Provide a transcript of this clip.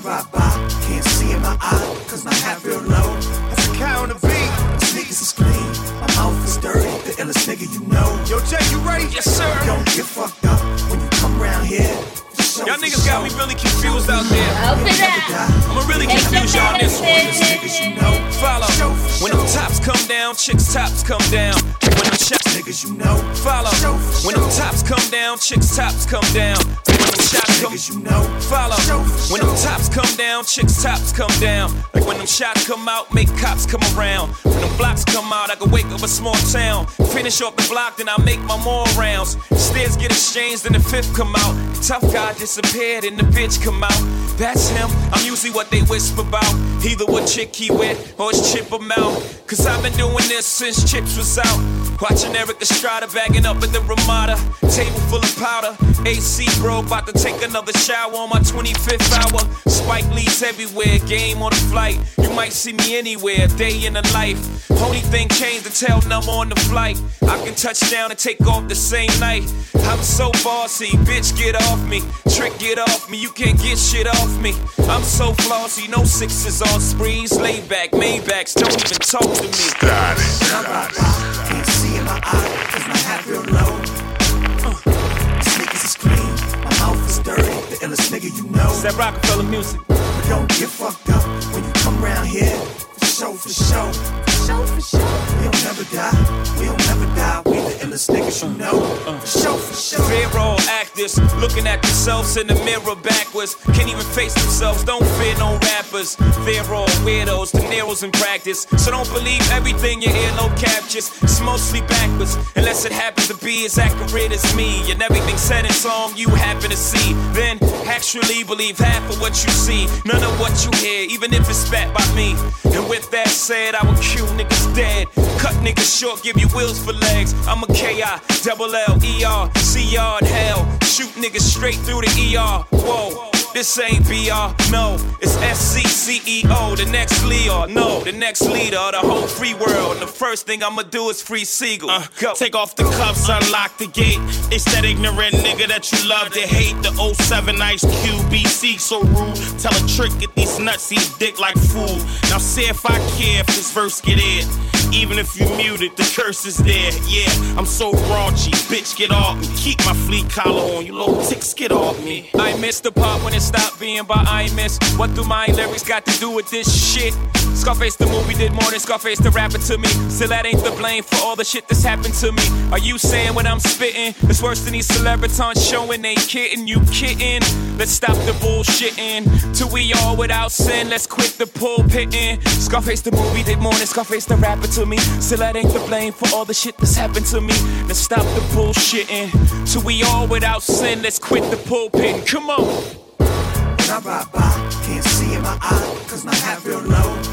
ride by, can't see in my eye, cause my hat real low. That's a cow on the beat. My sneakers is clean, my mouth is dirty, the illest nigga you know. Yo, Jay, you ready? Yes, sir. Don't get fucked up when you come around here. Y'all niggas got me really confused out there. Open up. I'ma really confuse y'all on this one. Follow. When them tops come down, chicks' tops come down. When them shots, niggas you know. Follow. When them tops come down, chicks' tops come down. When them shots come, niggas you know. Follow. When them tops come down, chicks' tops come down. Like when them shots come out, make cops come around. When them blocks come out, I can wake up a small town. Finish off the block, then I make my more rounds. Stairs get exchanged, then the fifth come out. Tough guy disappeared and the bitch come out. That's him, I'm usually what they whisper about. Either what chick he with or his chip him out. Cause I've been doing this since Chips was out. Watching Eric Estrada bagging up at the Ramada. Table full of powder, AC bro, about to take another shower on my 25th hour. Spike Lee's everywhere, game on the flight. You might see me anywhere, day in the life. Only thing changed, the tail number on the flight. I can touch down and take off the same night. I'm so bossy, bitch get off me. Trick get off me, you can't get shit off me. I'm so flossy, no sixes on sprees. Laid back, Maybachs, don't even talk to me. Can't see in my eye, cause my hat real low. Sneakers is clean, my mouth is dirty, the illest nigga you know. It's that Rockefeller music. But don't get fucked up when you come around here. For show, for show. For show. We don't never die, we don't never die. We the illest niggas you know. For show, for show. Fear all actors, looking at themselves in the mirror backwards. Can't even face themselves, don't fear no rappers. They're all weirdos, De Niro's in practice. So don't believe everything your earlobe captures. It's mostly backwards, unless it happens to be as accurate as me. And everything said in song you happen to see. Then actually believe half of what you see, none of what you hear, even if it's spat by me. And with that said, I would kill niggas dead. Cut niggas short, give you wheels for legs. I'm a K-I-double-L-E-R, C-yard hell. Shoot niggas straight through the ER. Whoa, this ain't BR, no. It's S-C-C-E-O, the next Leo. No, the next leader of the whole free world. And the first thing I'ma do is free Siegel. Go. Take off the cuffs, unlock the gate. It's that ignorant nigga that you love to hate. The 07 Ice Cube, BC so rude. Tell a trick, get these nuts, eat dick like food. Now see if I care if this verse get in. Even if you muted, the curse is there. Yeah, I'm so raunchy, bitch get off me. Keep my fleet collar on, you little ticks get off me. I missed the part when it stopped being by I miss. What do my lyrics got to do with this shit? Scarface the movie did more than Scarface the rapper to me. Still that ain't the blame for all the shit that's happened to me. Are you saying when I'm spitting it's worse than these celebrities showing they kidding? You kidding? Let's stop the bullshitting. Till we all without sin, let's quit the pulpitting. Scarface the movie did more than Scarface the rapper to me. Still that ain't the blame for all the shit that's happened to me. Let's stop the bullshitting. Till we all without sin, let's quit the pulpitting. Come on. When I ride by, can't see in my eye, cause my hat real low.